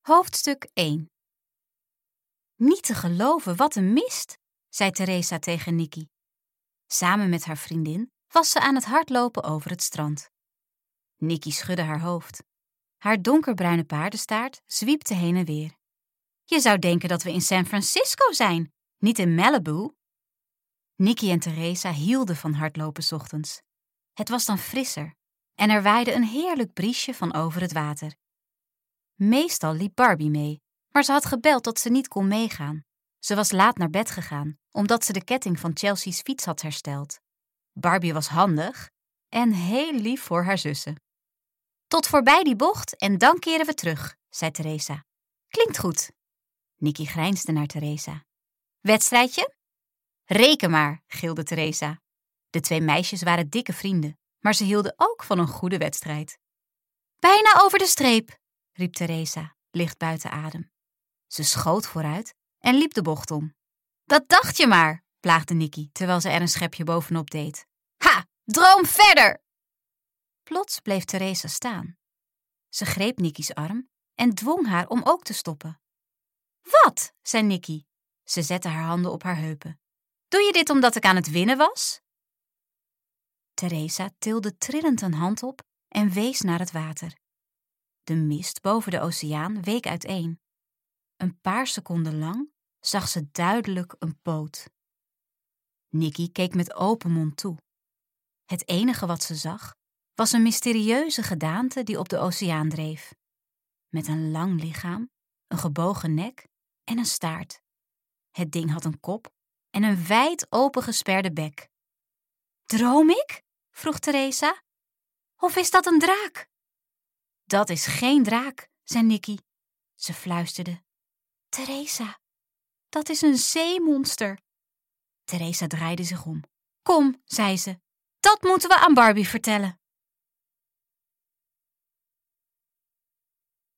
Hoofdstuk 1. Niet te geloven, wat een mist, zei Theresa tegen Nicky. Samen met haar vriendin was ze aan het hardlopen over het strand. Nicky schudde haar hoofd. Haar donkerbruine paardenstaart zwiepte heen en weer. Je zou denken dat we in San Francisco zijn, niet in Malibu. Nicky en Theresa hielden van hardlopen 's ochtends. Het was dan frisser en er waaide een heerlijk briesje van over het water. Meestal liep Barbie mee, maar ze had gebeld dat ze niet kon meegaan. Ze was laat naar bed gegaan, omdat ze de ketting van Chelsea's fiets had hersteld. Barbie was handig en heel lief voor haar zussen. Tot voorbij die bocht en dan keren we terug, zei Theresa. Klinkt goed. Nicky grijnsde naar Theresa. Wedstrijdje? Reken maar, gilde Theresa. De twee meisjes waren dikke vrienden, maar ze hielden ook van een goede wedstrijd. Bijna over de streep, riep Theresa, licht buiten adem. Ze schoot vooruit en liep de bocht om. Dat dacht je maar, plaagde Nicky, terwijl ze er een schepje bovenop deed. Ha, droom verder! Plots bleef Theresa staan. Ze greep Nicky's arm en dwong haar om ook te stoppen. Wat? Zei Nicky. Ze zette haar handen op haar heupen. Doe je dit omdat ik aan het winnen was? Theresa tilde trillend een hand op en wees naar het water. De mist boven de oceaan week uiteen. Een paar seconden lang zag ze duidelijk een poot. Nicky keek met open mond toe. Het enige wat ze zag was een mysterieuze gedaante die op de oceaan dreef. Met een lang lichaam, een gebogen nek en een staart. Het ding had een kop en een wijd opengesperde bek. Droom ik? Vroeg Theresa. Of is dat een draak? Dat is geen draak, zei Nicky. Ze fluisterde. Theresa, dat is een zeemonster. Theresa draaide zich om. Kom, zei ze, dat moeten we aan Barbie vertellen.